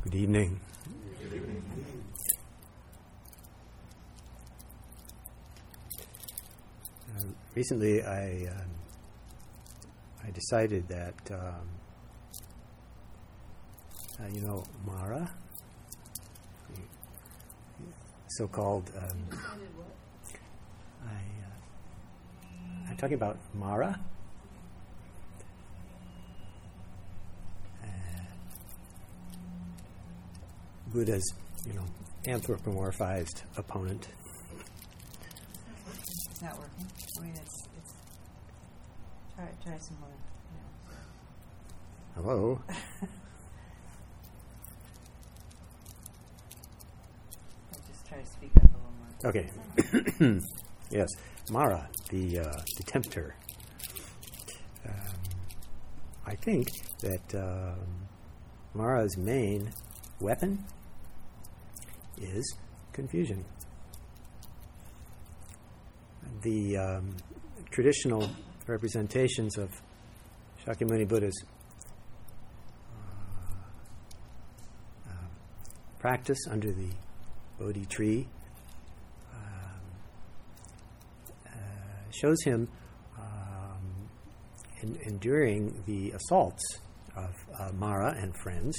Good evening. Recently, I decided that Mara, so-called. I'm talking about Mara. Buddha's, anthropomorphized opponent. It's not working. I mean, it's try some more. Hello. I'll just try to speak up a little more. Okay. Yes, Mara, the tempter. I think that Mara's main weapon is confusion. The traditional representations of Shakyamuni Buddha's practice under the Bodhi tree shows him enduring the assaults of Mara and friends.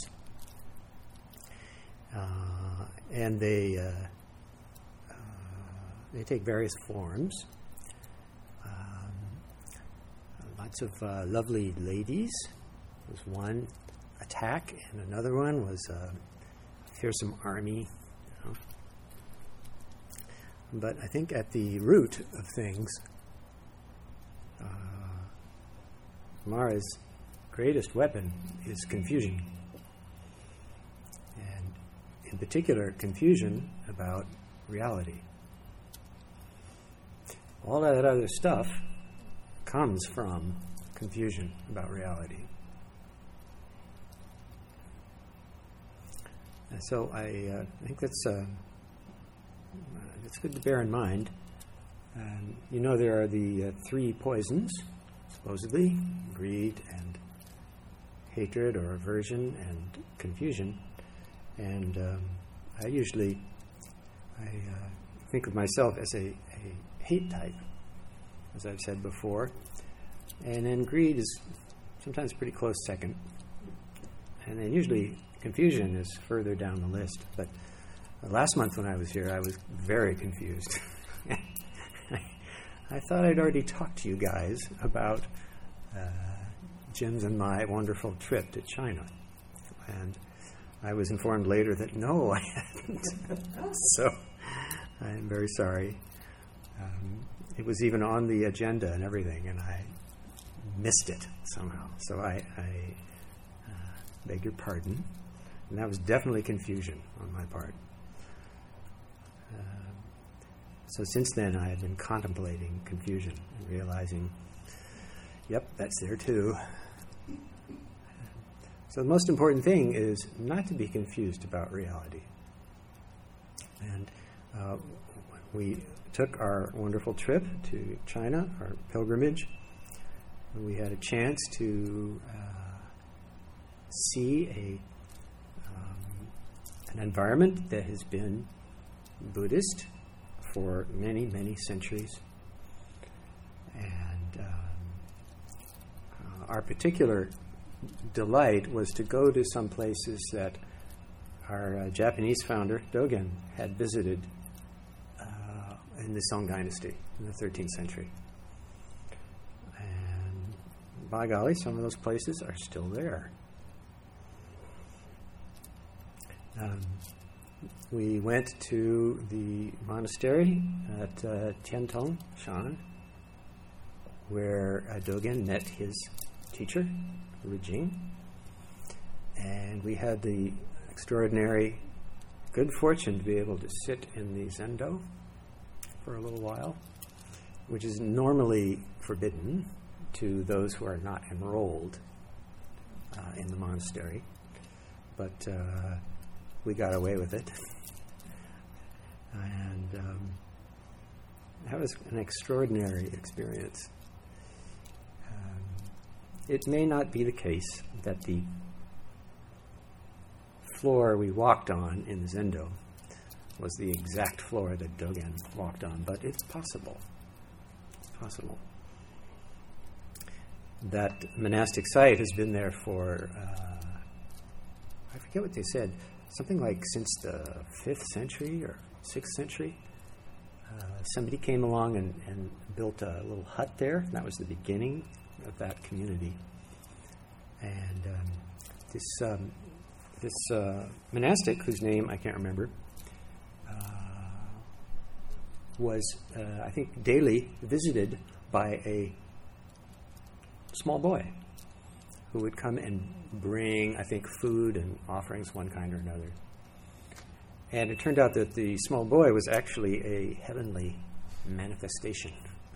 And they take various forms. Lots of lovely ladies was one attack, and another one was a fearsome army. But I think at the root of things, Mara's greatest weapon is confusion. In particular, confusion about reality. All that other stuff comes from confusion about reality. And so I think that's good to bear in mind. There are the three poisons, supposedly, greed and hatred or aversion and confusion. And I think of myself as a hate type, as I've said before. And then greed is sometimes pretty close second. And then usually confusion is further down the list. But last month when I was here, I was very confused. I thought I'd already talked to you guys about Jim's and my wonderful trip to China. And I was informed later that no, I hadn't. So I am very sorry. It was even on the agenda and everything, and I missed it somehow. So I beg your pardon. And that was definitely confusion on my part. So since then, I have been contemplating confusion and realizing, yep, that's there too. So the most important thing is not to be confused about reality. And we took our wonderful trip to China, our pilgrimage, and we had a chance to see an environment that has been Buddhist for many, many centuries. And our particular delight was to go to some places that our Japanese founder, Dogen, had visited in the Song Dynasty in the 13th century. And by golly, some of those places are still there. We went to the monastery at Tiantong Shan, where Dogen met his teacher, Rijing, and we had the extraordinary good fortune to be able to sit in the zendo for a little while, which is normally forbidden to those who are not enrolled in the monastery, but we got away with it. And that was an extraordinary experience. It may not be the case that the floor we walked on in the Zendo was the exact floor that Dogen walked on, but it's possible. It's possible. That monastic site has been there for, I forget what they said, something like since the 5th century or 6th century. Somebody came along and built a little hut there. That was the beginning of that community. And this monastic, whose name I can't remember, was, I think, daily visited by a small boy who would come and bring, I think, food and offerings, one kind or another. And it turned out that the small boy was actually a heavenly manifestation.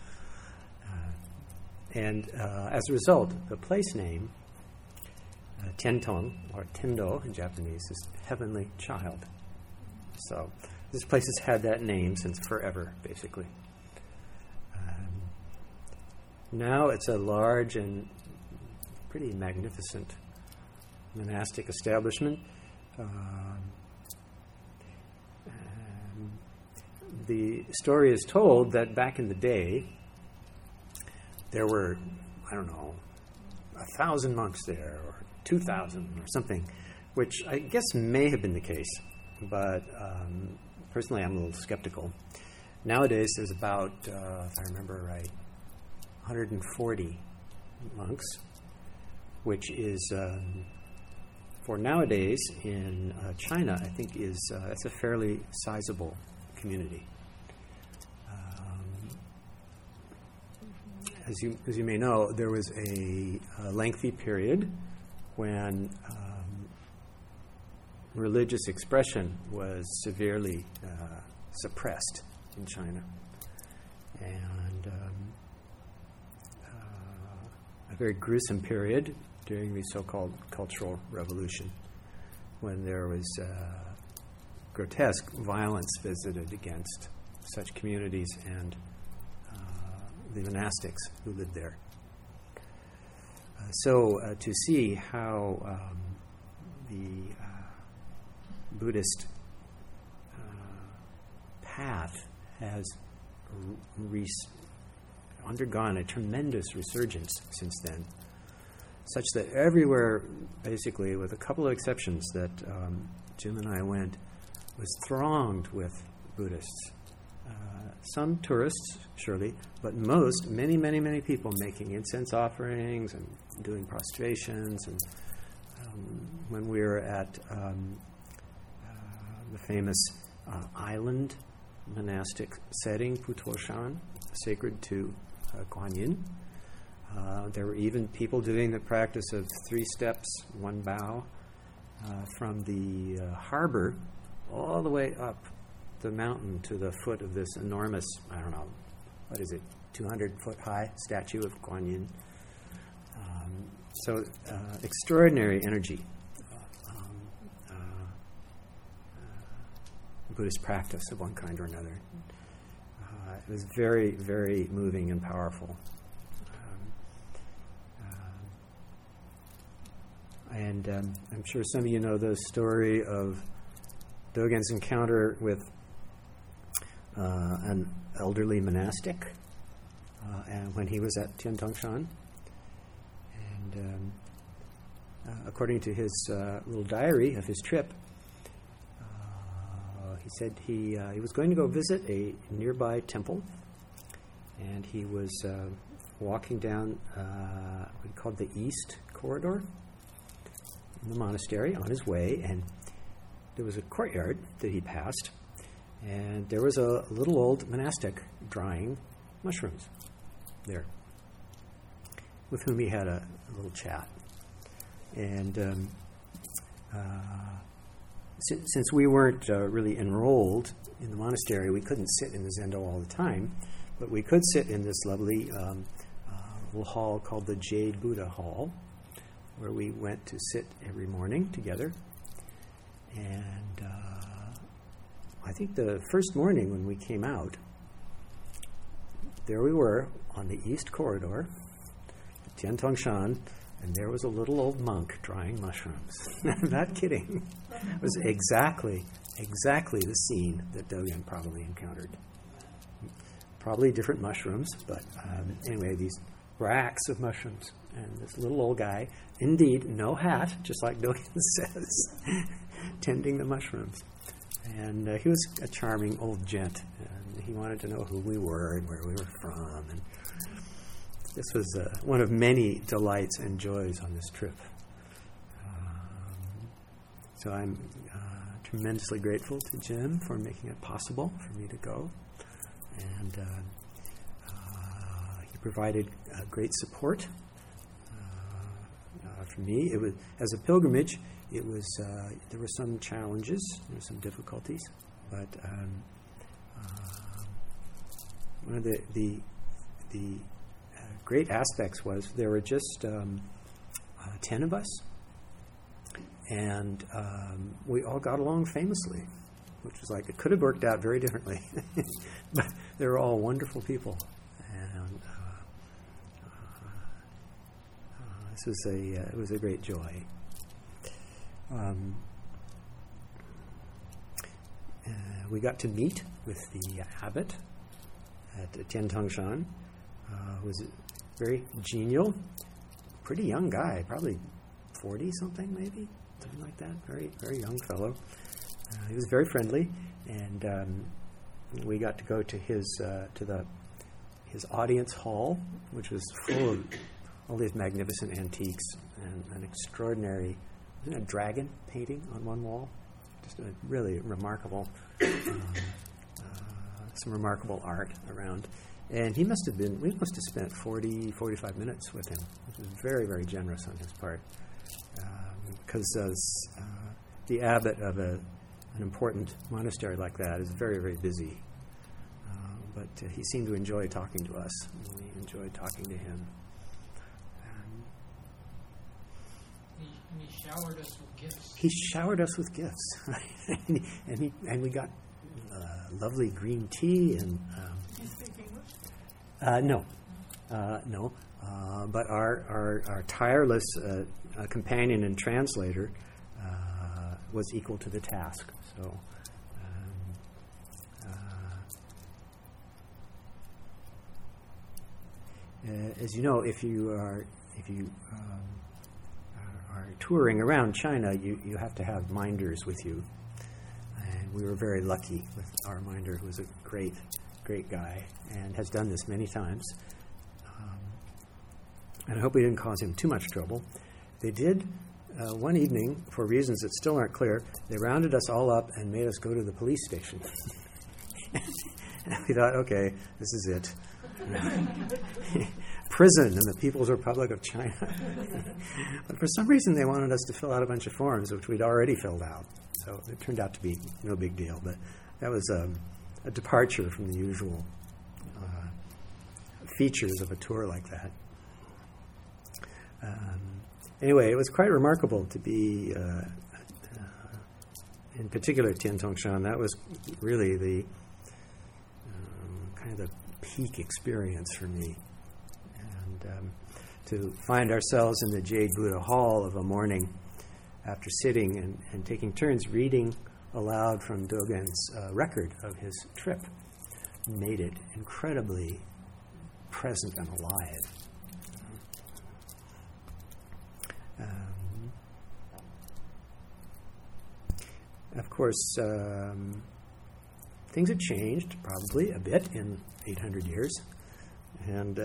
And as a result, the place name, Tiantong, or Tendo in Japanese, is heavenly child. So this place has had that name since forever, basically. Now it's a large and pretty magnificent monastic establishment. The story is told that back in the day, there were, 1,000 monks there, or 2,000 or something, which I guess may have been the case, but personally I'm a little skeptical. Nowadays there's about, if I remember right, 140 monks, which is, for nowadays in China, I think that's a fairly sizable community. As you may know, there was a lengthy period when religious expression was severely suppressed in China. And a very gruesome period during the so-called Cultural Revolution, when there was grotesque violence visited against such communities and the monastics who lived there. So to see how the Buddhist path has undergone a tremendous resurgence since then, such that everywhere, basically, with a couple of exceptions that Jim and I went, was thronged with Buddhists. Some tourists, surely, but many people making incense offerings and doing prostrations. And when we were at the famous island monastic setting, Putoshan, sacred to Guan Yin, there were even people doing the practice of 3 steps, 1 bow, from the harbor all the way up the mountain to the foot of this enormous, 200-foot high statue of Guan Yin. So extraordinary energy, Buddhist practice of one kind or another. It was very, very moving and powerful. And I'm sure some of you know the story of Dogen's encounter with an elderly monastic and when he was at Tiantongshan. And according to his little diary of his trip, he said he was going to go visit a nearby temple, and he was walking down what he called the East Corridor in the monastery on his way, and there was a courtyard that he passed, and there was a little old monastic drying mushrooms there, with whom he had a little chat. And since we weren't really enrolled in the monastery, we couldn't sit in the Zendo all the time, but we could sit in this lovely little hall called the Jade Buddha Hall, where we went to sit every morning together. And I think the first morning when we came out, there we were on the East Corridor, Tiantongshan, and there was a little old monk drying mushrooms. I'm not kidding. It was exactly the scene that Dogen probably encountered. Probably different mushrooms, but anyway, these racks of mushrooms. And this little old guy, indeed, no hat, just like Dogen says, tending the mushrooms. And he was a charming old gent, and he wanted to know who we were and where we were from. And this was one of many delights and joys on this trip. So I'm tremendously grateful to Jim for making it possible for me to go. And he provided great support for me. It was, as a pilgrimage, it was there were some challenges, there were some difficulties, but one of the great aspects was there were just 10 of us, and we all got along famously, which was like, it could have worked out very differently, but they were all wonderful people, and it was a great joy. We got to meet with the abbot at Tiantongshan, who was very genial, pretty young guy, probably 40-something maybe, something like that, very, very young fellow. He was very friendly, and we got to go to his audience hall, which was full of all these magnificent antiques and an extraordinary, wasn't it a dragon painting on one wall? Just a really remarkable, some remarkable art around. And we must have spent 45 minutes with him, which was very, very generous on his part. Because as the abbot of an important monastery like that is very, very busy. But he seemed to enjoy talking to us, and we enjoyed talking to him. And he showered us with gifts. He showered us with gifts, and we got lovely green tea and. Did you speak English? No. But our tireless companion and translator was equal to the task. So. As you know, if you are touring around China, you have to have minders with you, and we were very lucky with our minder, who was a great guy and has done this many times. And I hope we didn't cause him too much trouble. They did one evening, for reasons that still aren't clear. They rounded us all up and made us go to the police station. And we thought, okay, this is it. Prison in the People's Republic of China. But for some reason they wanted us to fill out a bunch of forms, which we'd already filled out. So it turned out to be no big deal. But that was a departure from the usual features of a tour like that. Anyway, it was quite remarkable to be, in particular, Tiantongshan. That was really the kind of the peak experience for me. And to find ourselves in the Jade Buddha Hall of a morning after sitting and taking turns reading aloud from Dogen's record of his trip made it incredibly present and alive. Of course, things have changed probably a bit in 800 years. And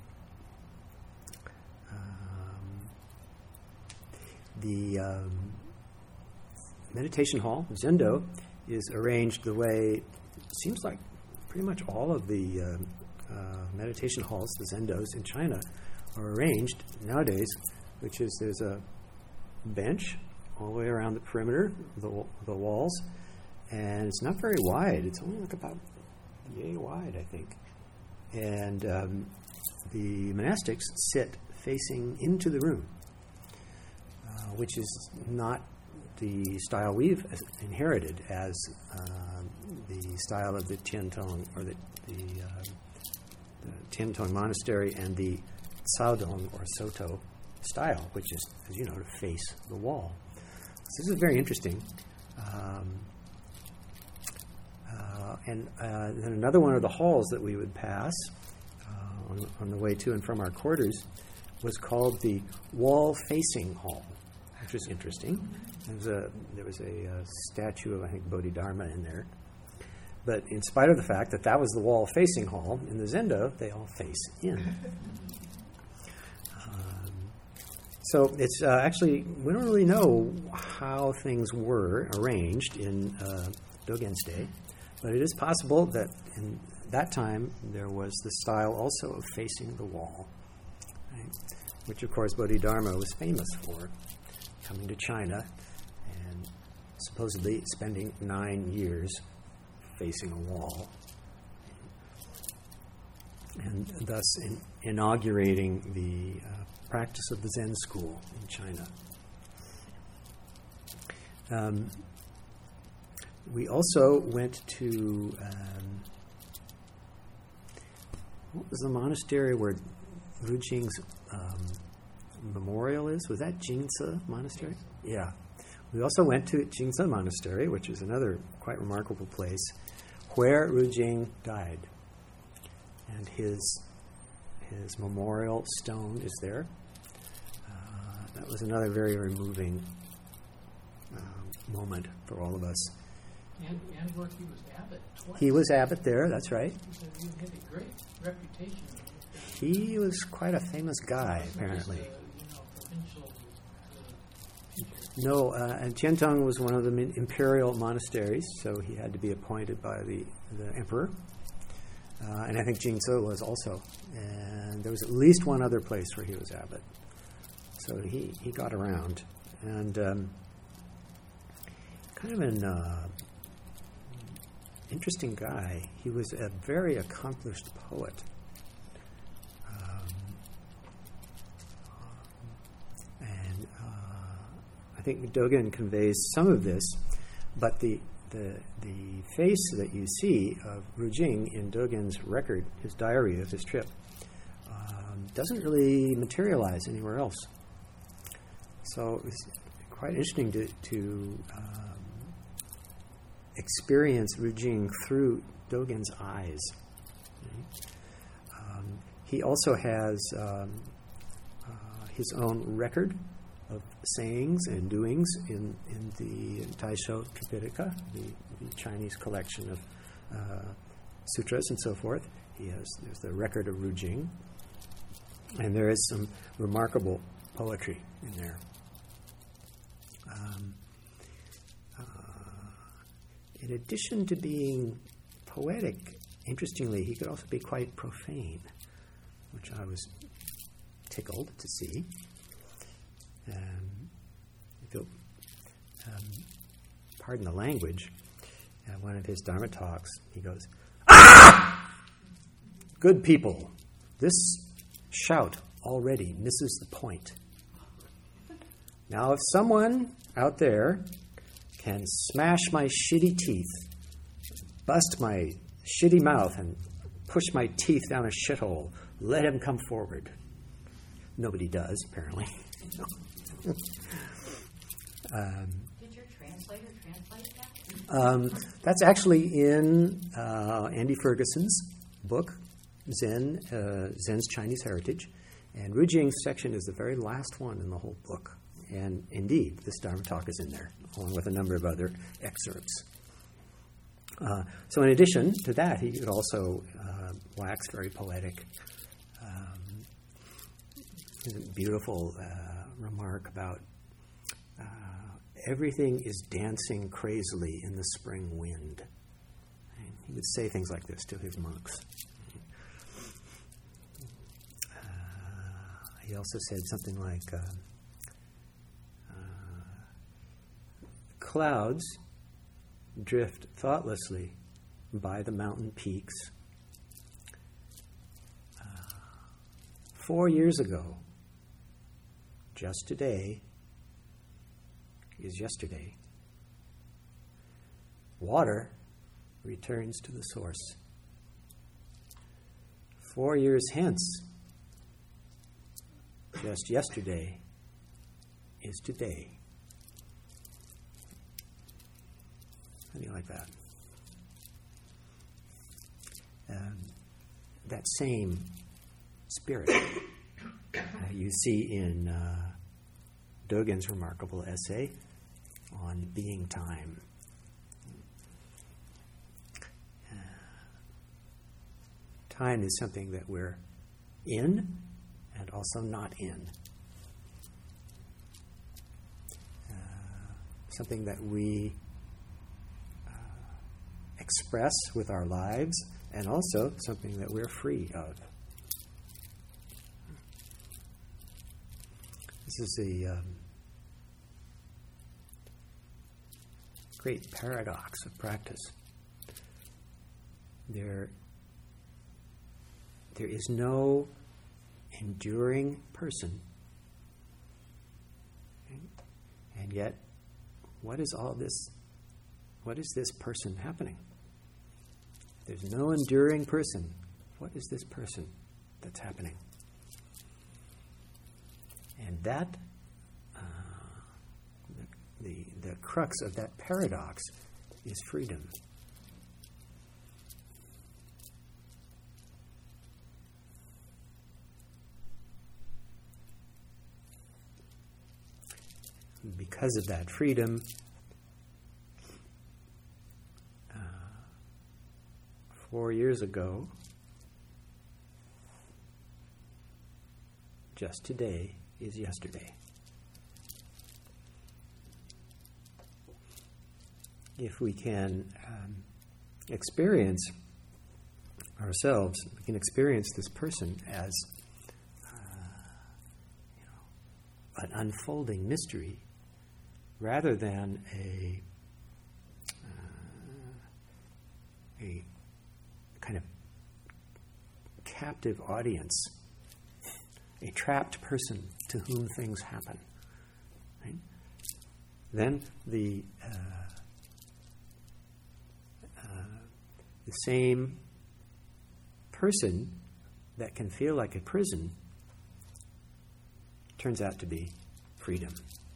the meditation hall, Zendo, is arranged the way it seems like pretty much all of the meditation halls, the Zendos in China, are arranged nowadays, which is there's a bench all the way around the perimeter of the walls, and it's not very wide. It's only like about yay wide, I think. And the monastics sit facing into the room, which is not the style we've inherited as the style of the Tiantong, or the Tiantong monastery and the Caodong or Soto style, which is, as you know, to face the wall. So this is very interesting. And then another one of the halls that we would pass on the way to and from our quarters was called the wall-facing hall, which was interesting. There was a statue of, I think, Bodhidharma in there. But in spite of the fact that that was the wall-facing hall, in the Zendo, they all face in. So it's actually, we don't really know how things were arranged in Dogen's day, but it is possible that in that time there was the style also of facing the wall, right? Which, of course, Bodhidharma was famous for, coming to China and supposedly spending 9 years facing a wall, and thus inaugurating the practice of the Zen school in China. We also went to, what was the monastery where Rujing's memorial is? Was that Jingce Monastery? Yeah. We also went to Jingce Monastery, which is another quite remarkable place, where Rujing died. And his memorial stone is there. That was another very, very moving moment for all of us. And where he was abbot twice. He was abbot there, that's right. He had a great reputation. He was quite a famous guy, apparently. Provincial No, and Qiantang was one of the imperial monasteries, so he had to be appointed by the emperor. And I think Jingce was also. And there was at least one other place where he was abbot. So he got around. And kind of an interesting guy. He was a very accomplished poet. And I think Dogen conveys some of this, but the face that you see of Rujing in Dogen's record, his diary of his trip, doesn't really materialize anywhere else. So it's quite interesting to experience Rujing through Dogen's eyes. He also has his own record of sayings and doings in the Taisho Tripitaka, the Chinese collection of sutras and so forth. There's the record of Rujing, and there is some remarkable poetry in there. In addition to being poetic, interestingly, he could also be quite profane, which I was tickled to see. If you'll pardon the language, at one of his Dharma talks, he goes, "Ah! Good people, this shout already misses the point. Now, if someone out there can smash my shitty teeth, bust my shitty mouth, and push my teeth down a shithole, let him come forward." Nobody does, apparently. Did your translator translate that? That's actually in Andy Ferguson's book, Zen's Chinese Heritage. And Rujing's section is the very last one in the whole book. And indeed, this Dharma talk is in there, along with a number of other excerpts. So in addition to that, he could also wax very poetic. A beautiful remark about everything is dancing crazily in the spring wind. And he would say things like this to his monks. He also said something like, clouds drift thoughtlessly by the mountain peaks. 4 years ago, just today is yesterday. Water returns to the source. 4 years hence, just yesterday is today. How do you like that? That same spirit you see in Dogen's remarkable essay on being time. Time is something that we're in and also not in. Something that we express with our lives, and also something that we're free of. This is a great paradox of practice. There is no enduring person. Okay? And yet, what is all this? What is this person happening? There's no enduring person. What is this person that's happening? And that, the crux of that paradox is freedom. Because of that freedom, uh, 4 years ago, just today is yesterday. If we can experience ourselves, we can experience this person as an unfolding mystery, rather than a kind of captive audience, a trapped person to whom things happen. Right? Then the same person that can feel like a prison turns out to be freedom.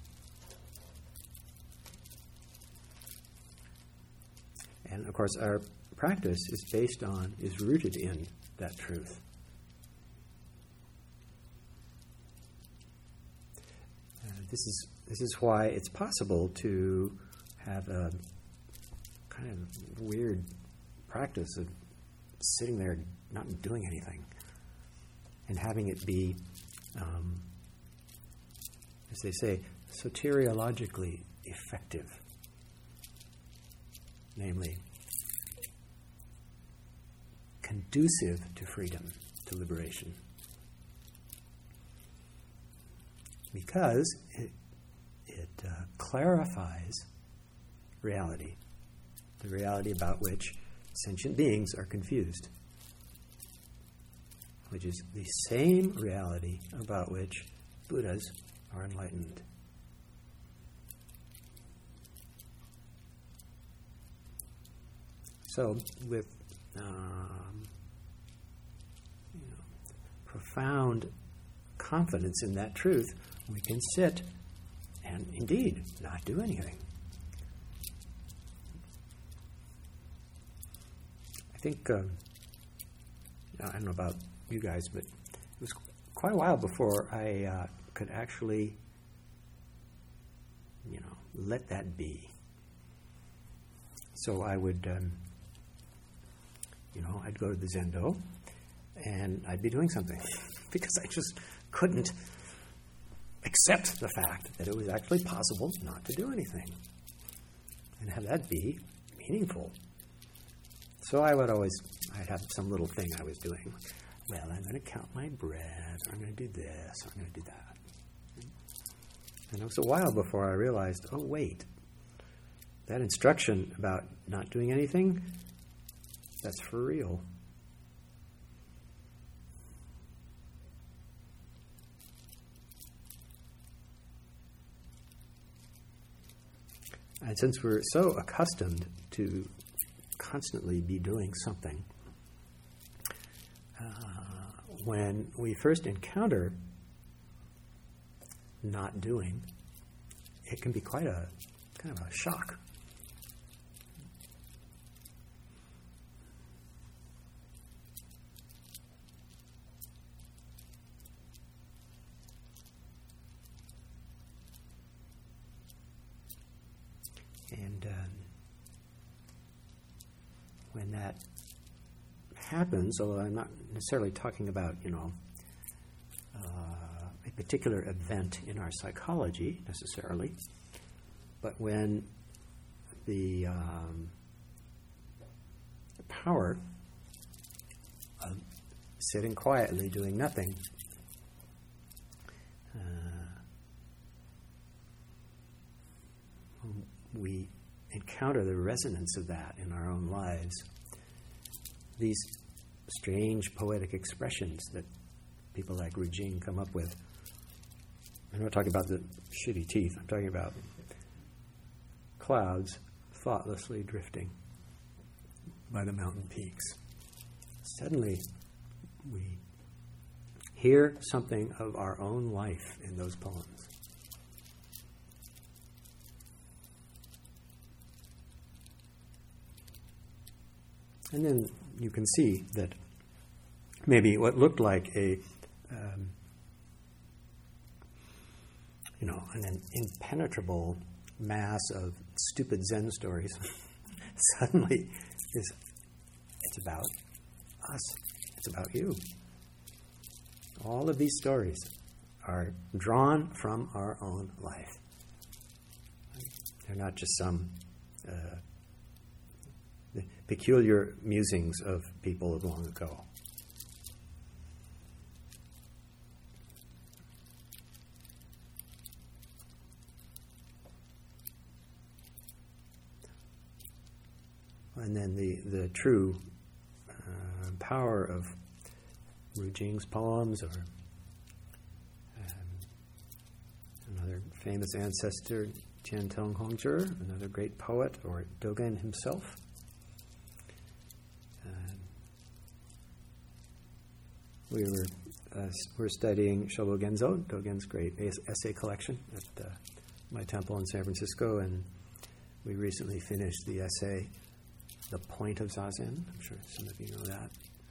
And of course, our practice is rooted in that truth. This is why it's possible to have a kind of weird practice of sitting there not doing anything and having it be, as they say, soteriologically effective. Namely, conducive to freedom, to liberation. Because it clarifies reality, the reality about which sentient beings are confused, which is the same reality about which Buddhas are enlightened. So, with profound confidence in that truth, we can sit and indeed not do anything. I think, I don't know about you guys, but it was quite a while before I could actually, let that be. So I would, I'd go to the Zendo, and I'd be doing something because I just couldn't accept the fact that it was actually possible not to do anything and have that be meaningful. So I'd have some little thing I was doing. Well, I'm going to count my breath, or I'm going to do this, or I'm going to do that. And it was a while before I realized, oh, wait, that instruction about not doing anything, that's for real. And since we're so accustomed to constantly be doing something, when we first encounter not doing, it can be quite a kind of a shock. And when that happens, although I'm not necessarily talking about, a particular event in our psychology necessarily, but when the power of sitting quietly doing nothing we encounter the resonance of that in our own lives, these strange poetic expressions that people like Ru Jing come up with. I'm not talking about the shitty teeth. I'm talking about clouds thoughtlessly drifting by the mountain peaks. Suddenly, we hear something of our own life in those poems. And then you can see that maybe what looked like an impenetrable mass of stupid Zen stories suddenly it's about us. It's about you. All of these stories are drawn from our own life. They're not just some peculiar musings of people of long ago. And then the true power of Ru Jing's poems, or another famous ancestor, Jianteng Hongzhi, another great poet, or Dogen himself. We're studying Shobo Genzo, Dogen's great essay collection, at my temple in San Francisco, and we recently finished the essay, The Point of Zazen. I'm sure some of you know that.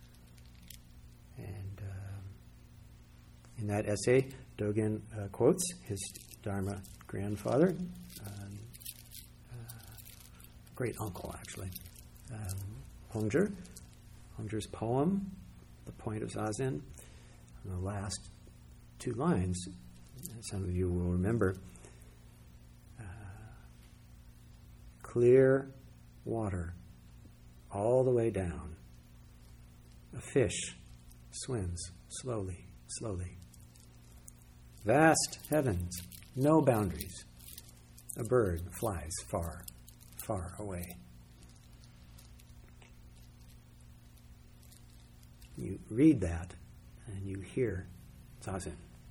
And in that essay, Dogen quotes his Dharma grandfather, great uncle actually, Hongzhi. Hongzhi's poem, The Point of Zazen. And the last two lines, some of you will remember, clear water all the way down. A fish swims slowly, slowly. Vast heavens, no boundaries. A bird flies far, far away. You read that and you hear Zazen.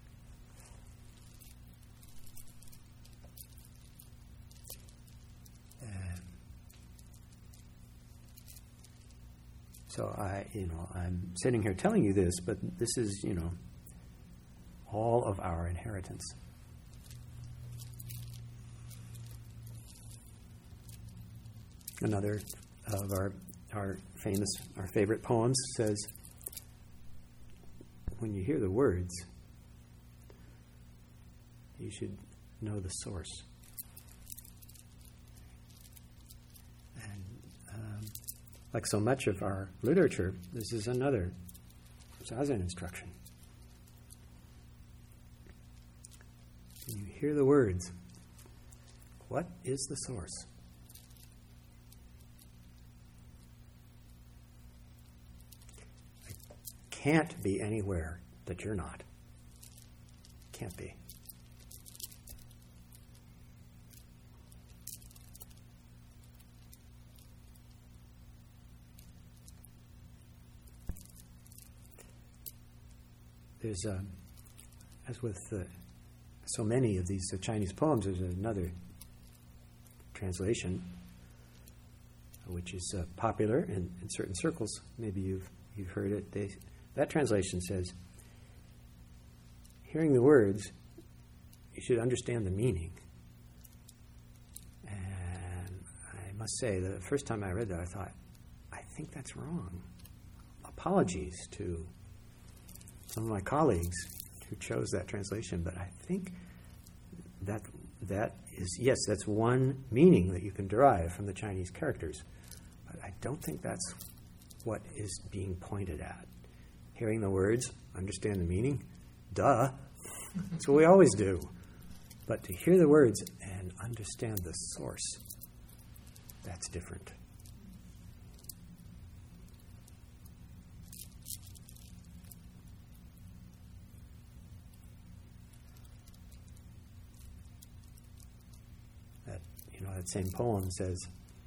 So I'm sitting here telling you this, but this is, all of our inheritance. Another of our favorite poems says, when you hear the words, you should know the source. And like so much of our literature, this is another Zazen instruction. When you hear the words, what is the source? It can't be anywhere that you're not. Can't be. There's, as with so many of these Chinese poems, there's another translation which is popular in certain circles. Maybe you've heard it. That translation says, hearing the words, you should understand the meaning. And I must say, the first time I read that, I thought, I think that's wrong. Apologies to some of my colleagues who chose that translation, but I think that is, yes, that's one meaning that you can derive from the Chinese characters, but I don't think that's what is being pointed at. Hearing the words, understand the meaning, duh, that's what we always do. But to hear the words and understand the source, that's different. That same poem says,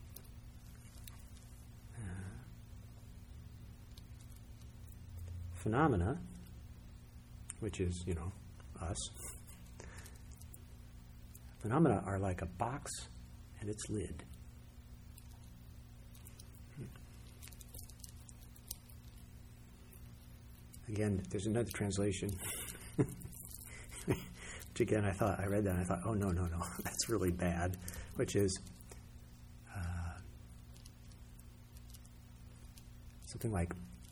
phenomena, which is, us, phenomena are like a box and its lid. Again, there's another translation. Which again, I read that and I thought, oh, no, that's really bad. Which is something like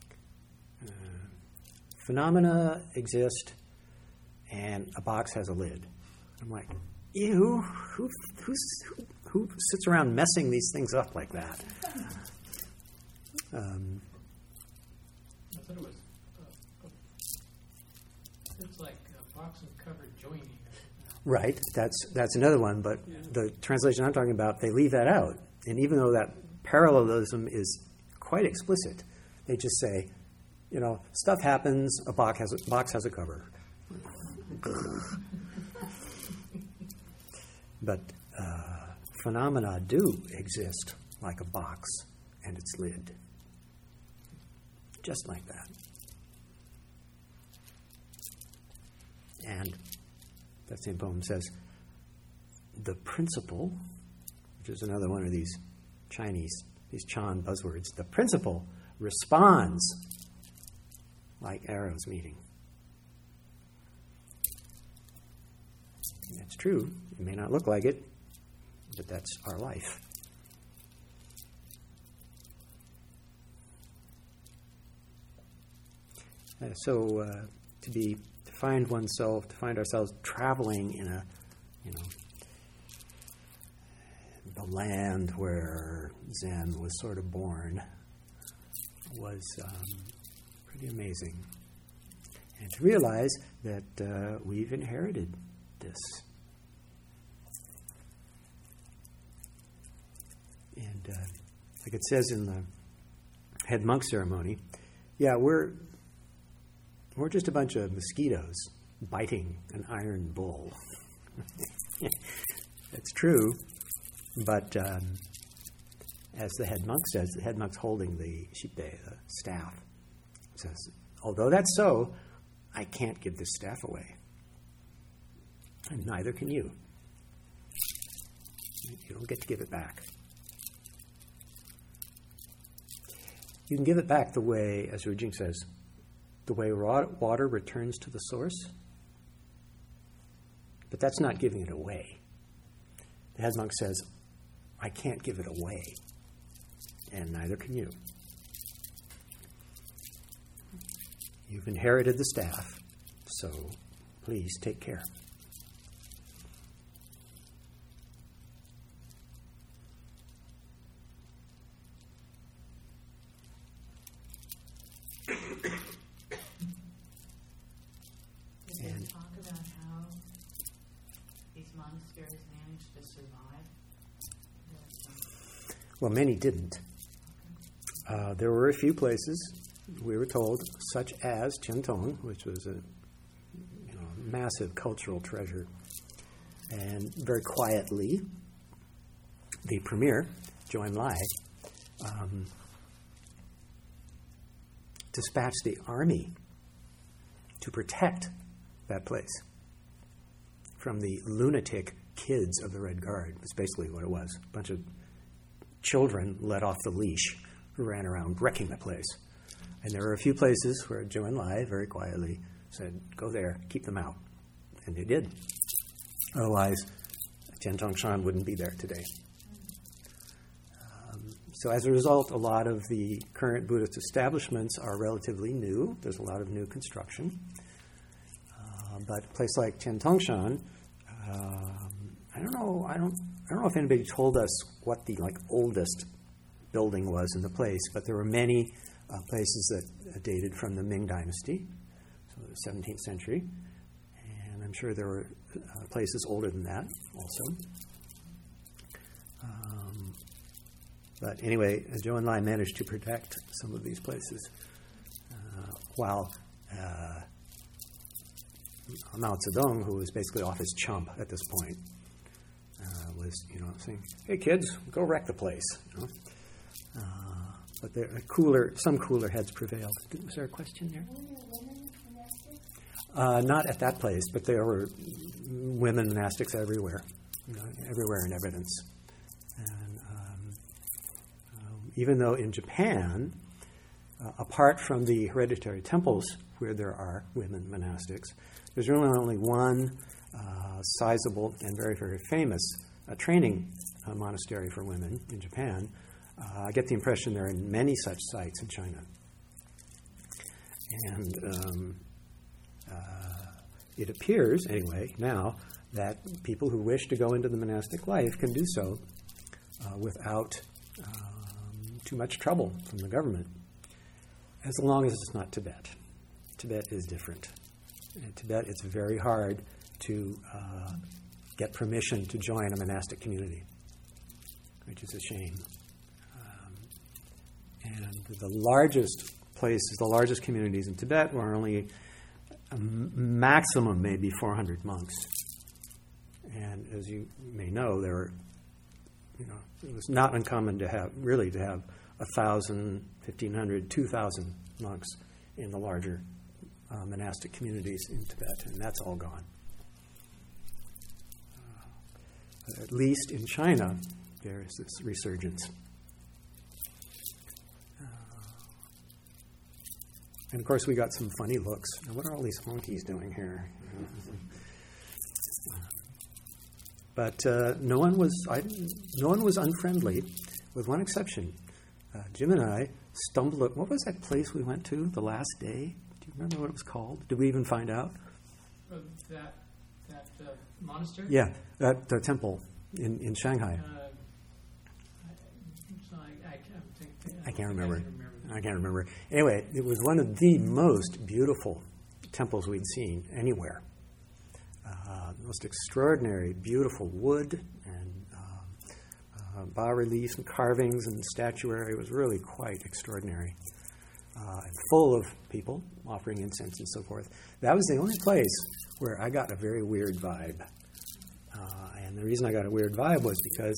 phenomena exist and a box has a lid. I'm like, ew, who sits around messing these things up like that? I thought it was it's like a box and cover joining. Right, that's another one, but the translation I'm talking about, they leave that out. And even though that parallelism is quite explicit, they just say, stuff happens, a box has a cover. But phenomena do exist like a box and its lid. Just like that. And that same poem says, the principle, which is another one of these Chan buzzwords, the principle responds like arrows meeting. That's true. It may not look like it, but that's our life. To find ourselves traveling in the land where Zen was sort of born was pretty amazing. And to realize that we've inherited this. And like it says in the head monk ceremony, we're just a bunch of mosquitoes biting an iron bull. That's true, but as the head monk says, the head monk's holding the shite, the staff, says, although that's so, I can't give this staff away. And neither can you. You don't get to give it back. You can give it back the way, as Ru Jing says, the way water returns to the source. But that's not giving it away. The head monk says, I can't give it away. And neither can you. You've inherited the staff, so please take care. Well, many didn't. There were a few places, we were told, such as Qiantong, which was a massive cultural treasure. And very quietly, the premier, Zhou Enlai, dispatched the army to protect that place from the lunatic kids of the Red Guard. That's basically what it was. A bunch of children let off the leash who ran around wrecking the place. And there were a few places where Zhou Enlai very quietly said, go there, keep them out. And they did. Otherwise, Tiantongshan wouldn't be there today. So as a result, a lot of the current Buddhist establishments are relatively new. There's a lot of new construction. But a place like Tiantongshan, I don't know if anybody told us what the oldest building was in the place, but there were many places that dated from the Ming Dynasty, so the 17th century, and I'm sure there were places older than that also. But anyway, Zhou Enlai managed to protect some of these places, while Mao Zedong, who was basically off his chump at this point, was saying, "Hey kids, go wreck the place." But some cooler heads prevailed. Was there a question there? Not at that place, but there were women monastics everywhere, everywhere in evidence. And even though in Japan, apart from the hereditary temples where there are women monastics, there's really only one sizable and very, very famous training monastery for women in Japan. I get the impression there are many such sites in China. And it appears, anyway, now that people who wish to go into the monastic life can do so without too much trouble from the government, as long as it's not Tibet. Tibet is different. In Tibet, it's very hard to get permission to join a monastic community, which is a shame. And the largest communities in Tibet were only a maximum maybe 400 monks. And as you may know, it was not uncommon to have 1,000, 1,500, 2,000 monks in the larger monastic communities in Tibet, and that's all gone. At least in China, there is this resurgence. And of course, we got some funny looks. Now, what are all these honkies doing here? But no one was unfriendly, with one exception. Jim and I stumbled. What was that place we went to the last day? Do you remember what it was called? Did we even find out? That monastery? Yeah, the temple in Shanghai. I can't remember. Anyway, it was one of the most beautiful temples we'd seen anywhere. Most extraordinary, beautiful wood and bas-reliefs and carvings and statuary. It was really quite extraordinary. And full of people offering incense and so forth. That was the only place where I got a very weird vibe. And the reason I got a weird vibe was because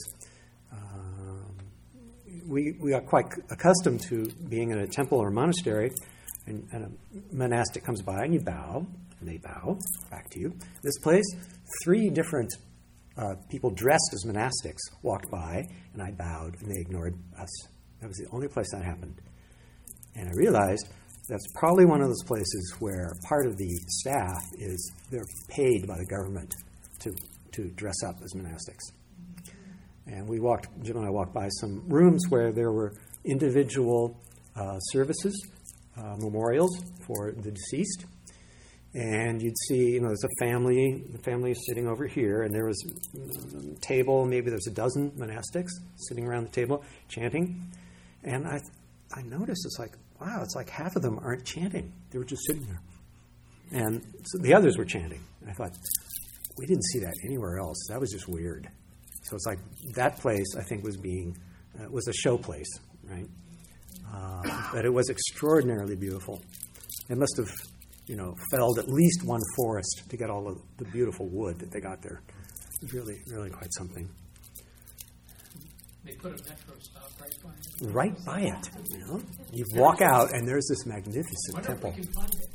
we got quite accustomed to being in a temple or monastery, and a monastic comes by and you bow, and they bow back to you. This place, 3 different people dressed as monastics walked by, and I bowed, and they ignored us. That was the only place that happened. And I realized that's probably one of those places where part of the staff they're paid by the government to dress up as monastics. And Jim and I walked by some rooms where there were individual services, memorials for the deceased. And you'd see, there's the family is sitting over here, and there was a table, maybe there's a dozen monastics sitting around the table chanting. And I noticed, it's like, wow, it's like half of them aren't chanting. They were just sitting there. And so the others were chanting. And I thought, we didn't see that anywhere else. That was just weird. So it's like that place, I think, was a show place, right? But it was extraordinarily beautiful. It must have, felled at least one forest to get all of the beautiful wood that they got there. It was really, really quite something. They put a metro stop right by it. Right by it, You walk out, and there's this magnificent temple. If we can find it.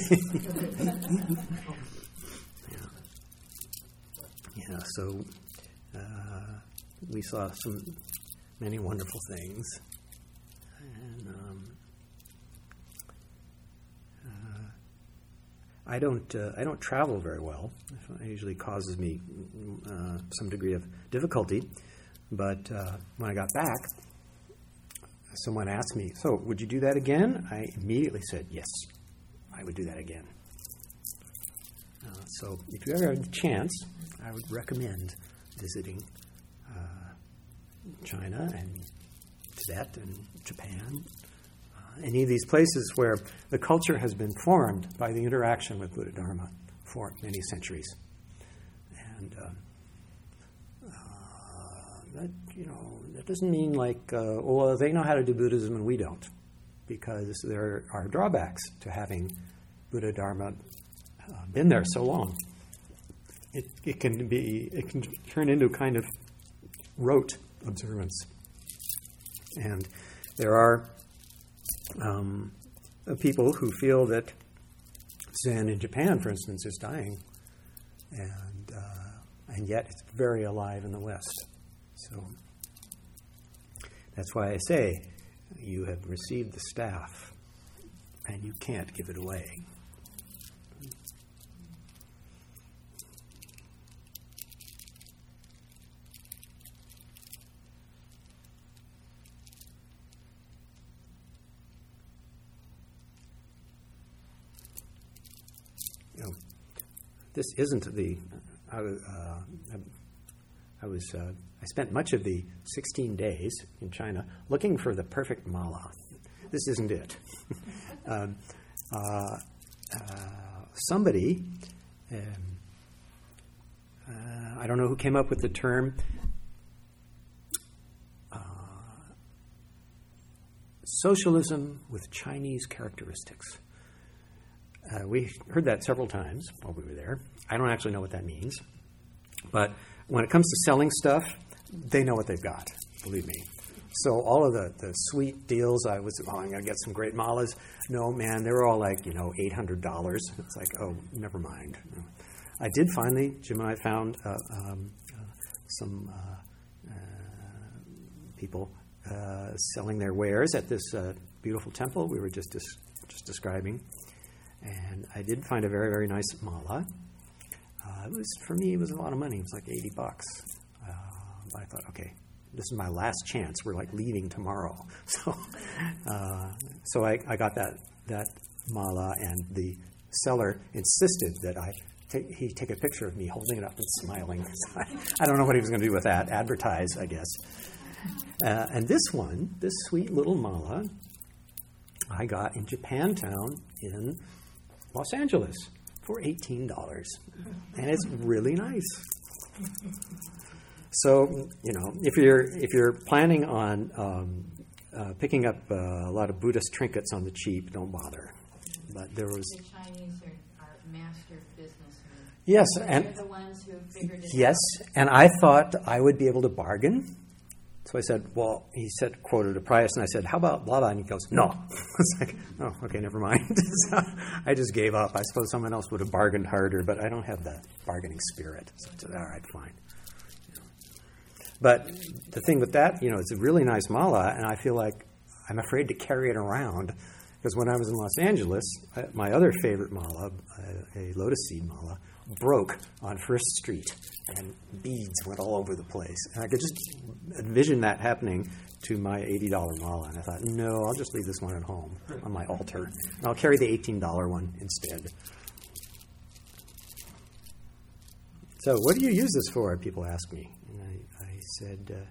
Yeah. So we saw many wonderful things, and I don't travel very well. It usually causes me some degree of difficulty. But when I got back, someone asked me, "So, would you do that again?" I immediately said, "Yes, I would do that again." So, if you ever have the chance, I would recommend visiting China and Tibet and Japan. Any of these places where the culture has been formed by the interaction with Buddha Dharma for many centuries. And that doesn't mean like, they know how to do Buddhism and we don't, because there are drawbacks to having Buddha Dharma been there so long. It can turn into kind of rote observance. And there are people who feel that Zen in Japan, for instance, is dying, and yet it's very alive in the West. So that's why I say you have received the staff, and you can't give it away. This isn't the. I spent much of the 16 days in China looking for the perfect mala. This isn't it. Somebody, I don't know who came up with the term, socialism with Chinese characteristics. We heard that several times while we were there. I don't actually know what that means. But when it comes to selling stuff, they know what they've got, believe me. So all of the sweet deals, I'm going to get some great malas. No, man, they were all like, $800. It's like, oh, never mind. I did finally, Jim and I found some people selling their wares at this beautiful temple we were just describing. And I did find a very, very nice mala. For me, it was a lot of money. It was like $80. But I thought, okay, this is my last chance. We're like leaving tomorrow. So I got that mala, and the seller insisted that he take a picture of me holding it up and smiling. I don't know what he was going to do with that. Advertise, I guess. And this sweet little mala, I got in Japantown in Los Angeles for $18, and it's really nice. So, if you're planning on picking up a lot of Buddhist trinkets on the cheap, don't bother. But there was the Chinese are master businessmen. Yes, so and they're the ones who figured it out. Yes, and I thought I would be able to bargain. So I said, well, he quoted a price, and I said, how about blah, blah, and he goes, no. It's like, oh, okay, never mind. So I just gave up. I suppose someone else would have bargained harder, but I don't have the bargaining spirit. So I said, all right, fine. But the thing with that, it's a really nice mala, and I feel like I'm afraid to carry it around, because when I was in Los Angeles, my other favorite mala, a lotus seed mala, broke on First Street, and beads went all over the place. And I could just envision that happening to my $80 mala. And I thought, no, I'll just leave this one at home on my altar. And I'll carry the $18 one instead. So what do you use this for? People ask me. And I said,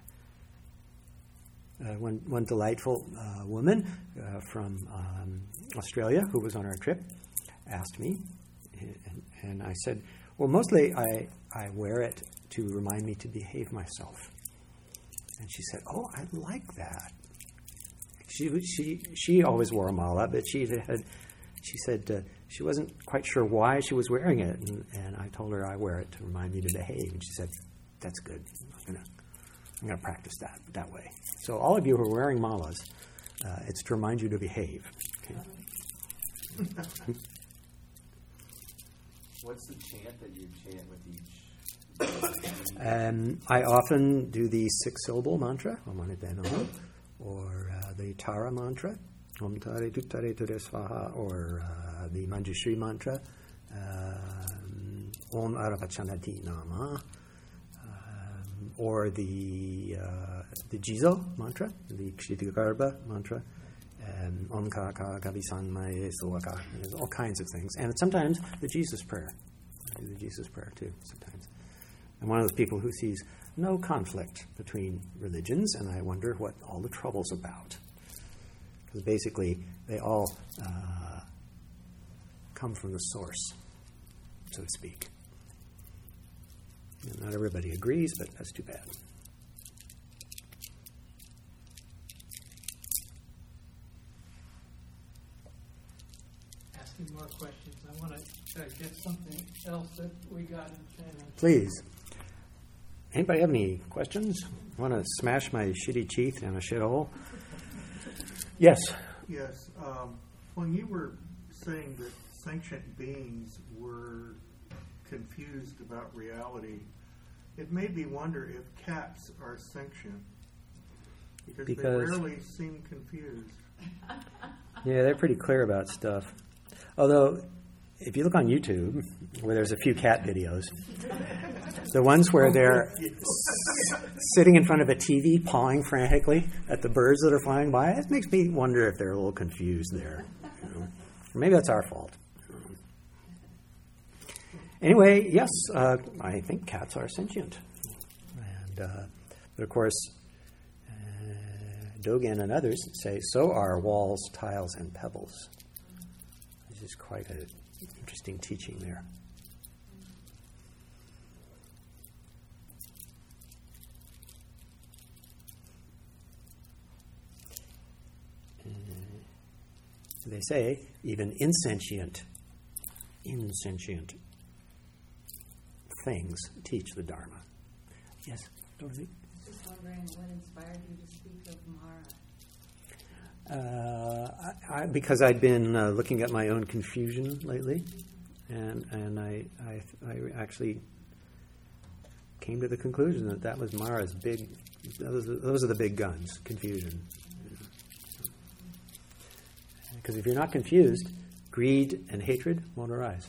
one delightful woman from Australia who was on our trip asked me, and I said, well, mostly I wear it to remind me to behave myself. And she said, oh, I like that. She always wore a mala, but she said she wasn't quite sure why she was wearing it. And I told her I wear it to remind me to behave. And she said, that's good. I'm going to practice that way. So all of you who are wearing malas, it's to remind you to behave. Okay? What's the chant that you chant with each? I often do the 6-syllable mantra, or the Tara mantra, Om Tare Tuttare Ture Svaha, or the Manjushri mantra, Om Aravachanati Nama, or the Jizo mantra, the Kshitigarbha mantra, Om Kaka Gavisanmaye Sovaka. There's all kinds of things. And sometimes the Jesus prayer. I do the Jesus prayer too, sometimes. I'm one of those people who sees no conflict between religions, and I wonder what all the trouble's about. Because basically, they all come from the source, so to speak. And not everybody agrees, but that's too bad. Asking more questions. I want to get something else that we got in China. Please. Anybody have any questions? Want to smash my shitty teeth in a shithole? Yes. Yes. When you were saying that sentient beings were confused about reality, it made me wonder if cats are sentient. Because they rarely seem confused. Yeah, they're pretty clear about stuff. Although, if you look on YouTube, where there's a few cat videos, the ones where they're sitting in front of a TV pawing frantically at the birds that are flying by, it makes me wonder if they're a little confused there. You know? Maybe that's our fault. Anyway, yes, I think cats are sentient. But of course, Dogen and others say so are walls, tiles, and pebbles. This is quite an interesting teaching there. They say even insentient things teach the Dharma. Yes, Dorothy? I was just wondering what inspired you to speak of Mara. Because I'd been looking at my own confusion lately, and I actually came to the conclusion that was Mara's big. Those are the big guns, confusion. Because if you're not confused, greed and hatred won't arise.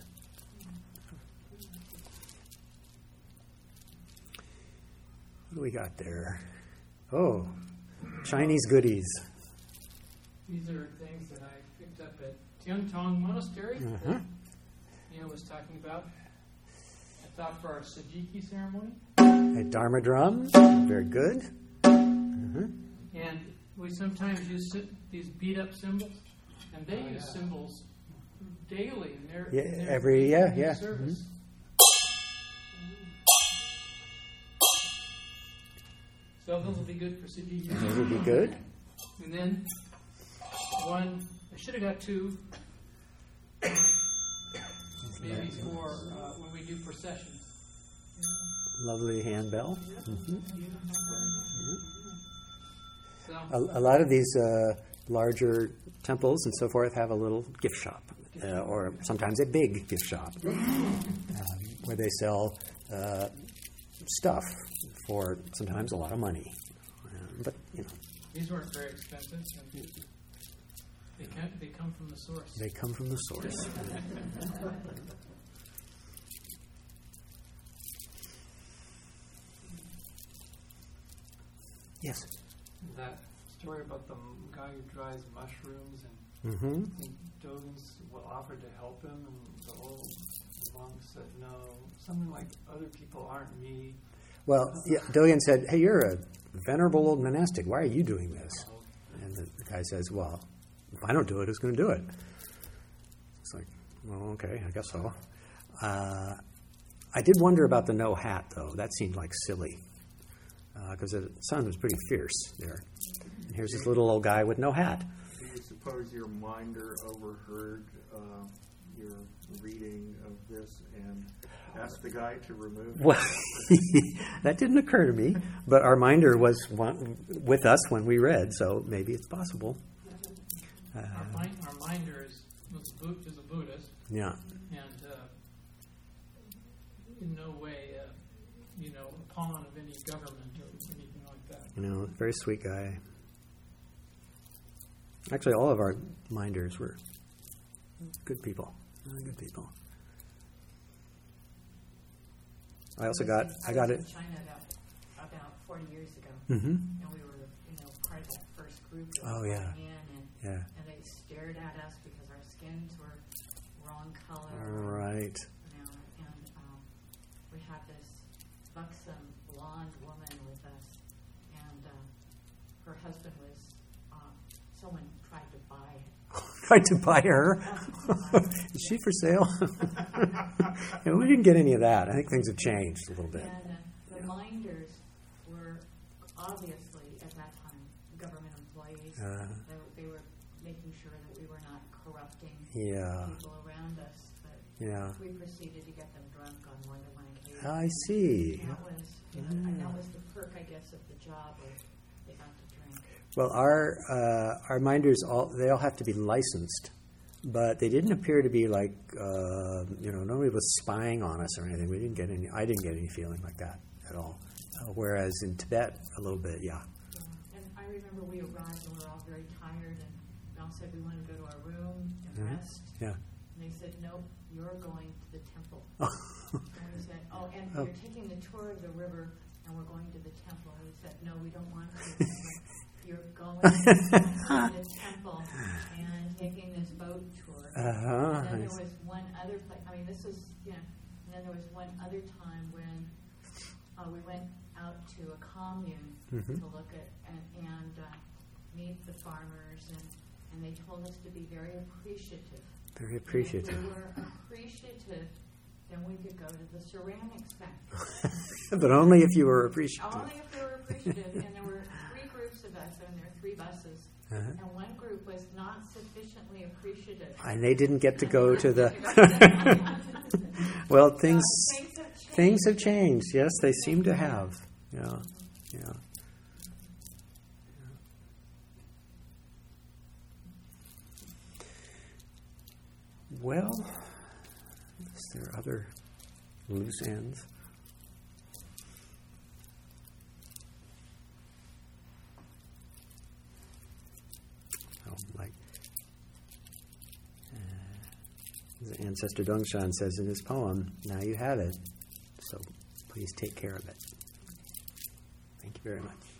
What do we got there? Oh, Chinese goodies. These are things that I picked up at Tiantong Monastery that Neil was talking about. I thought for our Sajiki ceremony. A Dharma drum, very good. And we sometimes use these beat-up symbols, and they use symbols daily in their service. So those will be good for Sajiki. Those would be good. And then one, I should have got two, maybe for when we do processions. Lovely handbell. So, A lot of these larger temples and so forth have a little gift shop, or sometimes a big gift shop, where they sell stuff for sometimes a lot of money. But, you know. these weren't very expensive. And they come from the source. They come from the source. Yes. That story about the guy who dries mushrooms, and I think Dogen's offered to help him, and the old monk said no. Something like, other people aren't me. Well, yeah, Dogen said, hey, you're a venerable old monastic. Why are you doing this? And the guy says, well, if I don't do it, who's going to do it? It's like, well, okay, I guess so. I did wonder about the no hat, though. That seemed like silly. Because the sun was pretty fierce there. And here's this little old guy with no hat. Do you suppose your minder overheard your reading of this and asked the guy to remove it? Well, that didn't occur to me. But our minder was with us when we read, so maybe it's possible. Our minder is a Buddhist. Yeah. And in no way, a pawn of any government or anything like that. Very sweet guy. Actually, all of our minders were good people. Really good people. I also I got it. was in China about 40 years ago, Mm-hmm. and we were, part of that first group that Oh, was yeah. going in, Yeah. and they stared at us because our skins were wrong color. Right. And we had this buxom blonde woman with us, and her husband was someone tried to buy Tried to buy her. Is she for sale? Yeah, we didn't get any of that. I think things have changed a little bit. And the minders were obviously at that time government employees. They were making sure that we were not corrupting Yeah. people around us, but Yeah. we proceeded to get them drunk on more than one occasion. I see. And that was the perk, I guess, of the job, was they got to drink. Well, our minders they all have to be licensed, but they didn't appear to be like nobody was spying on us or anything. I didn't get any feeling like that at all. Whereas in Tibet, a little bit, yeah. And I remember we arrived and we were all very tired, and we all said we wanted to go to our room and Mhm. rest. Yeah. And they said, "Nope, you're going to the temple." And we said, and you're taking the tour of the river, and we're going to the temple. And we said, "No, we don't want to. You're going to the temple and taking this boat tour." Uh-huh. And then there was one other place. I mean, this is, and then there was one other time when we went out to a commune Mhm. to look at and meet the farmers, and they told us to be very appreciative. Very And appreciative. if we were appreciative, then we could go to the ceramics factory. But only if you were appreciative. Only if we were appreciative. And there were 3 groups of us, and there were 3 buses. Uh-huh. And one group was not sufficiently appreciative. And they didn't get to go to the... Well, things have changed. Yes, they seem to have. Yeah. Well, is there other loose ends? The ancestor Dongshan says in his poem, "Now you have it, so please take care of it." Thank you very much.